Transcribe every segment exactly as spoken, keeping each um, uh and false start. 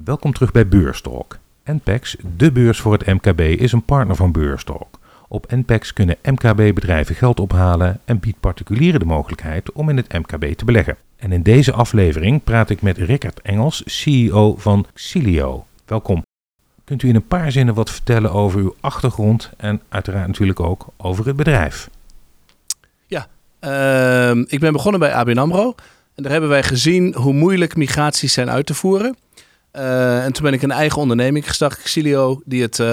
Welkom terug bij Beurstalk. N P E X, de beurs voor het M K B, is een partner van Beurstalk. Op N P E X kunnen M K B-bedrijven geld ophalen en biedt particulieren de mogelijkheid om in het M K B te beleggen. En in deze aflevering praat ik met Rickert Engels, C E O van Xilio. Welkom. Kunt u in een paar zinnen wat vertellen over uw achtergrond en uiteraard natuurlijk ook over het bedrijf? Ja, uh, ik ben begonnen bij A B N AMRO. En daar hebben wij gezien hoe moeilijk migraties zijn uit te voeren. Uh, en toen ben ik een eigen onderneming gestart, Xilio, die het uh,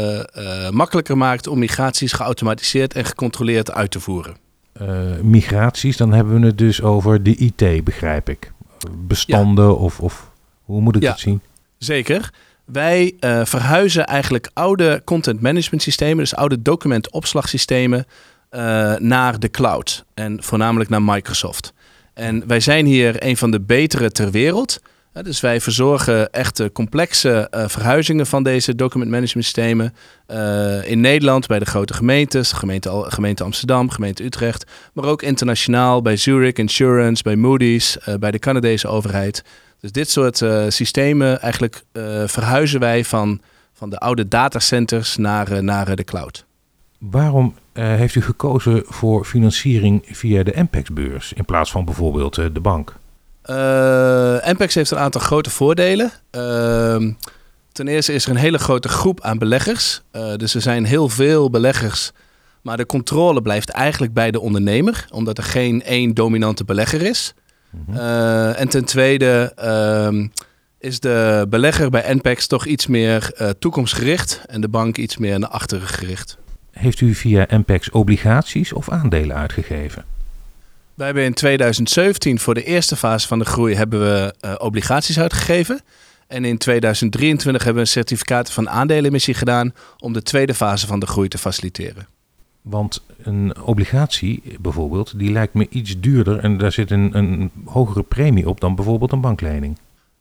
uh, makkelijker maakt om migraties geautomatiseerd en gecontroleerd uit te voeren. Uh, migraties, dan hebben we het dus over de I T, begrijp ik. Bestanden ja. of, of hoe moet ik ja, dat zien? Zeker. Wij uh, verhuizen eigenlijk oude content management systemen, dus oude documentopslagsystemen, uh, naar de cloud. En voornamelijk naar Microsoft. En wij zijn hier een van de betere ter wereld. Ja, dus wij verzorgen echt complexe uh, verhuizingen van deze document management systemen. Uh, in Nederland bij de grote gemeentes, gemeente, gemeente Amsterdam, gemeente Utrecht. Maar ook internationaal bij Zurich Insurance, bij Moody's, uh, bij de Canadese overheid. Dus dit soort uh, systemen eigenlijk uh, verhuizen wij van, van de oude datacenters naar, uh, naar uh, de cloud. Waarom uh, heeft u gekozen voor financiering via de N P E X-beurs in plaats van bijvoorbeeld uh, de bank? Uh, N P E X heeft een aantal grote voordelen. Uh, ten eerste is er een hele grote groep aan beleggers. Uh, dus er zijn heel veel beleggers. Maar de controle blijft eigenlijk bij de ondernemer. Omdat er geen één dominante belegger is. Mm-hmm. Uh, en ten tweede uh, is de belegger bij N P E X toch iets meer uh, toekomstgericht. En de bank iets meer naar achteren gericht. Heeft u via N P E X obligaties of aandelen uitgegeven? Wij hebben in tweeduizend zeventien voor de eerste fase van de groei hebben we uh, obligaties uitgegeven. En in tweeduizend drieëntwintig hebben we een certificaat van aandelenemissie gedaan om de tweede fase van de groei te faciliteren. Want een obligatie bijvoorbeeld, die lijkt me iets duurder en daar zit een, een hogere premie op dan bijvoorbeeld een banklening.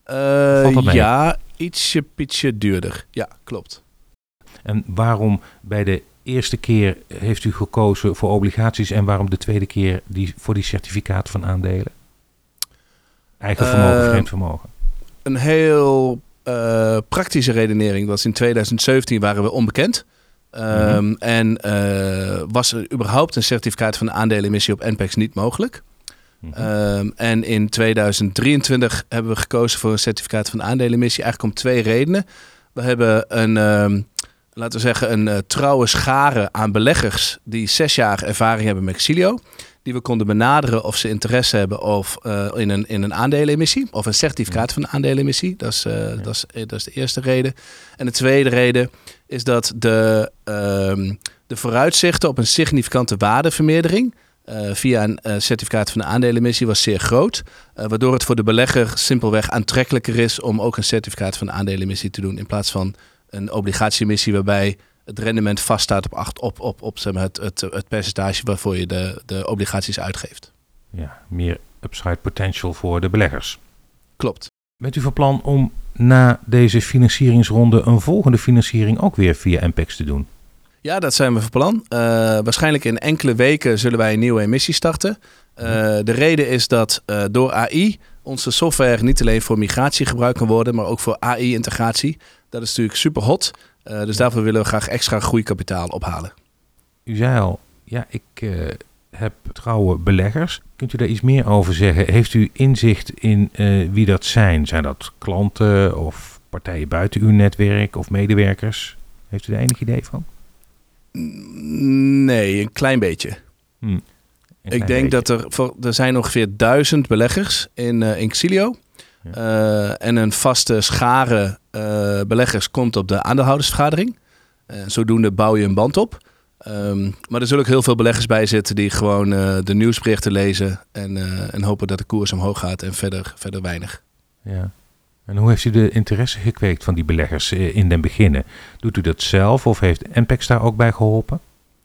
Uh, ja, ietsje pietje duurder. Ja, klopt. En waarom bij de eerste keer heeft u gekozen voor obligaties en waarom de tweede keer die, voor die certificaat van aandelen? Eigen vermogen, uh, vreemd vermogen. Een heel uh, praktische redenering was in tweeduizend zeventien waren we onbekend. Um, mm-hmm. En uh, was er überhaupt een certificaat van aandelenemissie op N P E X niet mogelijk. Mm-hmm. Um, en in tweeduizend drieëntwintig hebben we gekozen voor een certificaat van aandelenemissie eigenlijk om twee redenen. We hebben een... Um, laten we zeggen, een uh, trouwe schare aan beleggers die zes jaar ervaring hebben met Xilio. Die we konden benaderen of ze interesse hebben of, uh, in, een, in een aandelenemissie of een certificaat van aandelenemissie. Dat is, uh, ja. dat, is, dat is de eerste reden. En de tweede reden is dat de, uh, de vooruitzichten op een significante waardevermeerdering uh, via een uh, certificaat van de aandelenemissie was zeer groot. Uh, waardoor het voor de belegger simpelweg aantrekkelijker is om ook een certificaat van de aandelenemissie te doen in plaats van een obligatieemissie waarbij het rendement vaststaat op, acht, op, op, op zeg maar, het, het, het percentage waarvoor je de, de obligaties uitgeeft. Ja, meer upside potential voor de beleggers. Klopt. Bent u van plan om na deze financieringsronde een volgende financiering ook weer via N P E X te doen? Ja, dat zijn we van plan. Uh, waarschijnlijk in enkele weken zullen wij een nieuwe emissie starten. Uh, de reden is dat uh, door A I onze software niet alleen voor migratie gebruikt kan worden, maar ook voor A I-integratie. Dat is natuurlijk super hot. Uh, dus daarvoor willen we graag extra groeikapitaal ophalen. U zei al, ja, ik uh, heb trouwe beleggers. Kunt u daar iets meer over zeggen? Heeft u inzicht in uh, wie dat zijn? Zijn dat klanten of partijen buiten uw netwerk of medewerkers? Heeft u daar enig idee van? Nee, een klein beetje. Hmm. Ik denk dat er, voor, er zijn ongeveer duizend beleggers in, uh, in Xilio. Ja. Uh, en een vaste schare uh, beleggers komt op de aandeelhoudersvergadering. Uh, zodoende bouw je een band op. Um, maar er zullen ook heel veel beleggers bij zitten die gewoon uh, de nieuwsberichten lezen. En, uh, en hopen dat de koers omhoog gaat en verder, verder weinig. Ja. En hoe heeft u de interesse gekweekt van die beleggers uh, in den beginnen? Doet u dat zelf of heeft N P E X daar ook bij geholpen?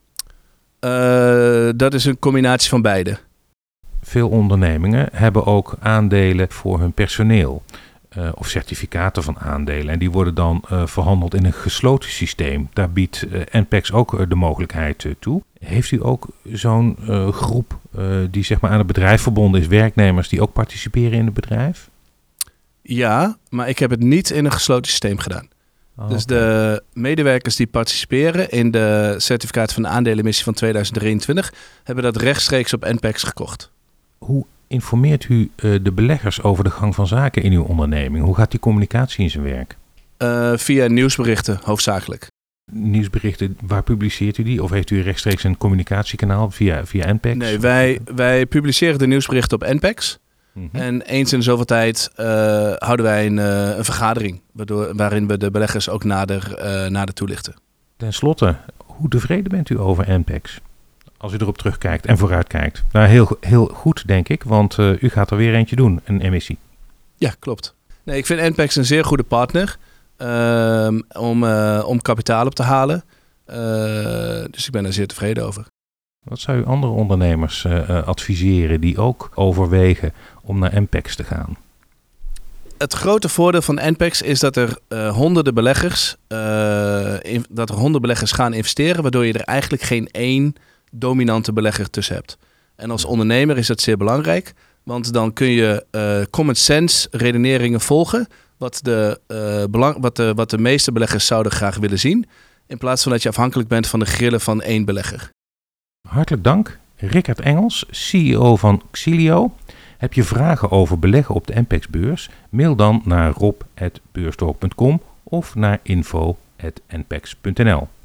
Uh, dat is een combinatie van beide. Veel ondernemingen hebben ook aandelen voor hun personeel. Uh, of certificaten van aandelen. En die worden dan uh, verhandeld in een gesloten systeem. Daar biedt uh, N P E X ook uh, de mogelijkheid uh, toe. Heeft u ook zo'n uh, groep uh, die zeg maar aan het bedrijf verbonden is, werknemers die ook participeren in het bedrijf? Ja, maar ik heb het niet in een gesloten systeem gedaan. Oh, dus okay. de medewerkers die participeren in de certificaat van de aandelenmissie van tweeduizend drieëntwintig... hebben dat rechtstreeks op N P E X gekocht. Hoe informeert u uh, de beleggers over de gang van zaken in uw onderneming? Hoe gaat die communicatie in zijn werk? Uh, via nieuwsberichten hoofdzakelijk. Nieuwsberichten, waar publiceert u die? Of heeft u rechtstreeks een communicatiekanaal via, via N P E X? Nee, wij, wij publiceren de nieuwsberichten op N P E X. Mm-hmm. En eens in zoveel tijd uh, houden wij een, uh, een vergadering... Waardoor, waarin we de beleggers ook nader, uh, nader toelichten. Ten slotte, hoe tevreden bent u over N P E X? Als u erop terugkijkt en vooruitkijkt. Nou, heel, heel goed, denk ik, want uh, u gaat er weer eentje doen, een emissie. Ja, klopt. Nee, ik vind N P E X een zeer goede partner uh, om, uh, om kapitaal op te halen. Uh, dus ik ben er zeer tevreden over. Wat zou u andere ondernemers uh, adviseren die ook overwegen om naar N P E X te gaan? Het grote voordeel van N P E X is dat er uh, honderden beleggers, uh, in, dat er honderden beleggers gaan investeren, waardoor je er eigenlijk geen één dominante belegger tussen hebt. En als ondernemer is dat zeer belangrijk, want dan kun je uh, common sense redeneringen volgen, wat de, uh, belang, wat, de, wat de meeste beleggers zouden graag willen zien, in plaats van dat je afhankelijk bent van de grillen van één belegger. Hartelijk dank, Rickert Engels, C E O van Xilio. Heb je vragen over beleggen op de N P E X-beurs? Mail dan naar rob apenstaartje beurstalk punt com of naar info apenstaartje n p e x punt n l.